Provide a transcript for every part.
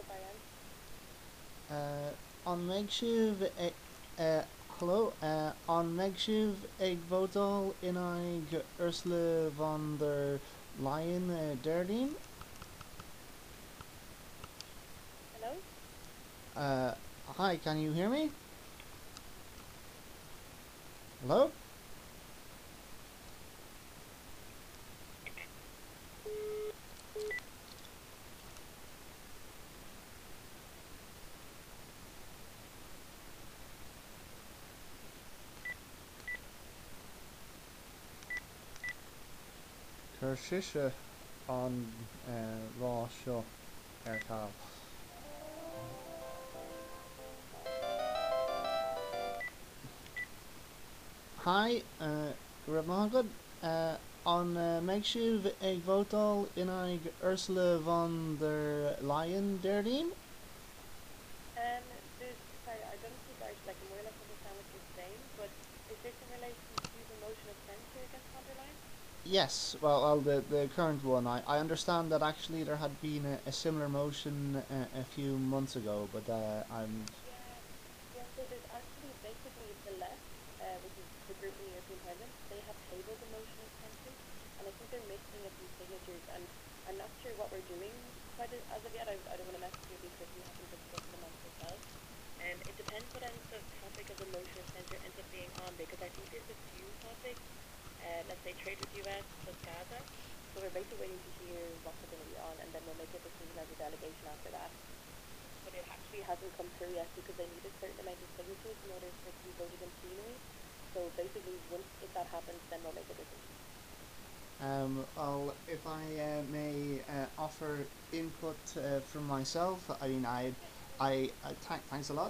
An méid sibh hello an méid sibh ag vótáil in aig Ursula von der Leyen Deirdín. Hello? Uh, Hi, can you hear me? Hello? Cur siise an rá seo ar tal. Hi, go raibh maith agad. An méid sibh ag vótáil in aig Ursula von der Leyen Deirdín. Um, sorry, I don't speak Irish, like, I more or less understand what you're saying, but is this in relation to the motion of censure against von der Leyen? Yes, the current one. I understand that actually there had been a similar motion a few months ago, but I'm. Yeah, yeah, so there's actually basically the left, which is the group in the European Parliament, they have tabled the motion of censure, and I think they're missing a few signatures, and I'm not sure what we're doing quite as of yet. I don't want to message you because we haven't discussed it amongst ourselves. It depends what ends the topic of the motion of censure ends up being on, because I think there's a few topics, let's say trade with US plus Gaza. So we're basically waiting to hear what they're going to be on, and then we'll make a decision as a delegation after that. But it actually hasn't come through yet because they need a certain amount of signatures in order for it to be voted in plenary. So basically, once if that happens, then we'll make a decision. Well, if I may offer input from myself, I mean, thanks a lot.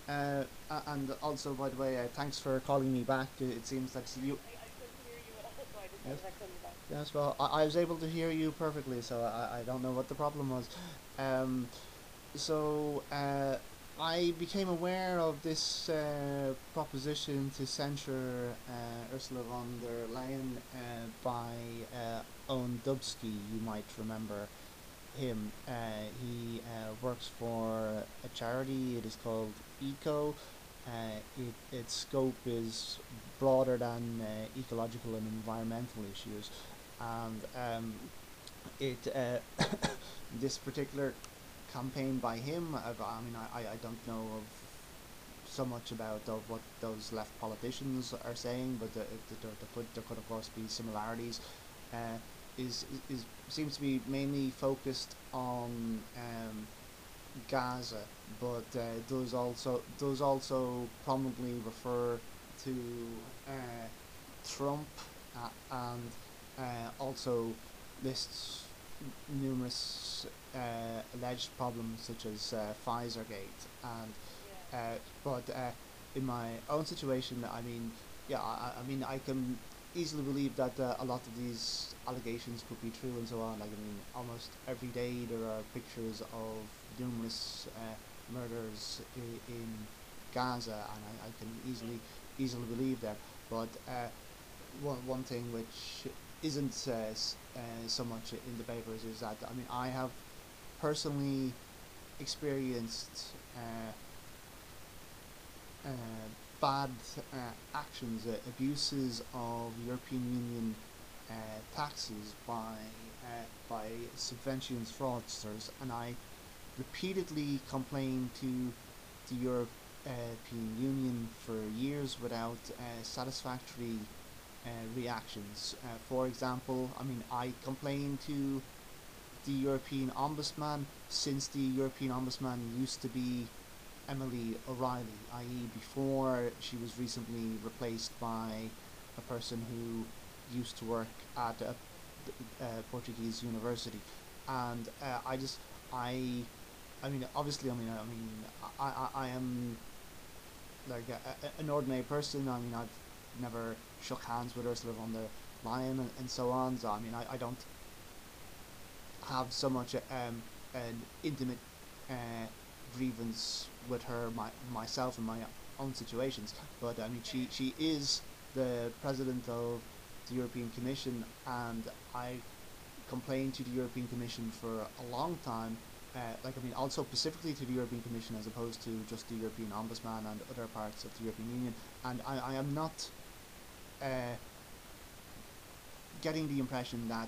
And also, by the way, thanks for calling me back. It seems that you. I couldn't hear you at all, so I just Yes. wanted to call you back. Yes, well, I was able to hear you perfectly, so I don't know what the problem was. Um, so I became aware of this proposition to censure Ursula von der Leyen by Owen Dubsky. You might remember him. He works for a charity. It is called ECO. Its scope is broader than ecological and environmental issues, and it this particular campaign by him. I mean, I don't know of so much about what those left politicians are saying, but there could of course be similarities. Uh, is seems to be mainly focused on Gaza, but does also prominently refer to Trump and also lists numerous alleged problems such as Pfizergate, and Yeah. but in my own situation, I mean, yeah, I mean, I can easily believe that a lot of these allegations could be true and so on. Like, I mean, almost every day there are pictures of numerous murders in Gaza, and I can easily believe that. But one thing which isn't so much in the papers is that, I mean, I have personally experienced uh, bad actions, abuses of European Union taxes by subventions fraudsters, and I repeatedly complained to the European Union for years without satisfactory reactions. For example, I mean, I complained to the European Ombudsman since the European Ombudsman used to be Emily O'Reilly, i.e., before she was recently replaced by a person who used to work at a Portuguese university, and I mean, obviously, I am like an ordinary person. I mean, I've never shook hands with Ursula von der Leyen and so on. So I mean, I don't have so much an intimate uh, grievance with her myself in my own situations. But I mean, she is the president of the European Commission, and I complained to the European Commission for a long time like I mean, also specifically to the European Commission as opposed to just the European Ombudsman and other parts of the European Union. And I am not uh, getting the impression that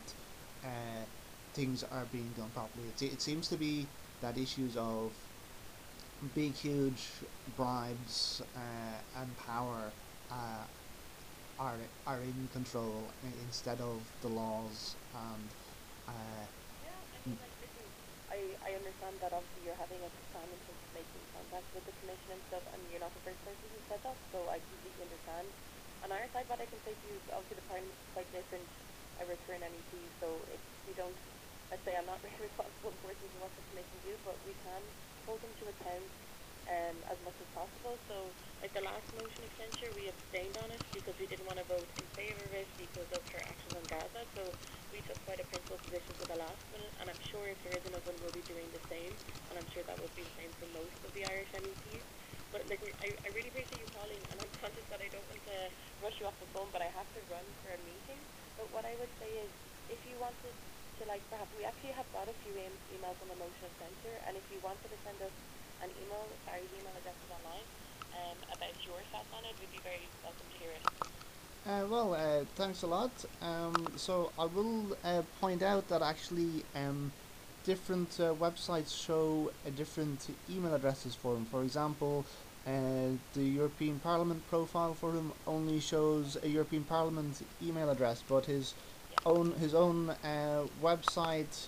things are being done properly. It seems to be that issues of big, huge bribes and power uh, are in control instead of the laws. And Yeah, I mean, like, listen, I understand that obviously you're having a plan in terms of making contact with the commission and stuff, and you're not the first person who said that, so I completely understand. On our side, what I can say to you is obviously the parliament is quite different. I work for an MEP, so if we don't, let's say I'm not really responsible for working for what the commission do, but we can hold them to account as much as possible. So, like the last motion of censure, we abstained on it because we didn't want to vote in favour of it because of her actions on Gaza. So we took quite a principled position for the last one, and I'm sure if there is another one, we'll be doing the same, and I'm sure that will be the same for most of the Irish MEPs. But like, I really appreciate you calling, and I'm conscious that I don't want to rush you off the phone, but I have to run for a meeting. But what I would say is, if you wanted to, like, perhaps we actually have got a few emails on the motion of censure, and if you wanted to send us an email, our email address is online, about your thoughts on it, we'd be very welcome to hear it. thanks a lot. So I will point out that actually different websites show different email addresses for them. For example, the European Parliament profile for him only shows a European Parliament email address, but his own website,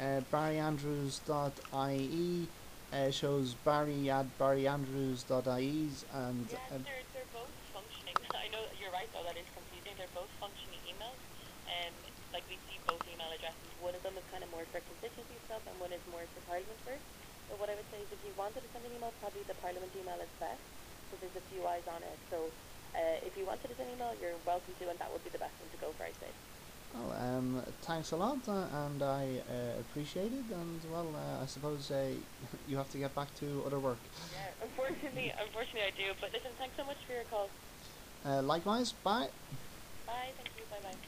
barryandrews.ie, shows barry@barryandrews.ie, and Yeah, they're both functioning. I know you're right though, that is confusing. They're both functioning emails. Like we see both email addresses. One of them is kind of more for constituency stuff, and one is more for Parliament work. So what I would say is, if you wanted to send an email, probably the Parliament email is best, because there's a few eyes on it. So if you wanted to send an email, you're welcome to, and that would be the best one to go for, I'd say. well, thanks a lot, and I appreciate it. And well, I suppose you have to get back to other work. Yeah, unfortunately I do. But listen, thanks so much for your call. Likewise, bye. Bye, thank you, bye bye.